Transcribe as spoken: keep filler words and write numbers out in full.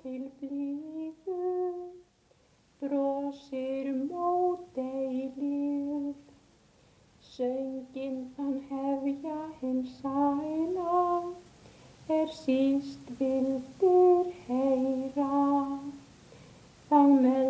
til blíðu, brosir móteilíð. Sönginn þann hefja hinn sæla, er síst vildir heyra, þá með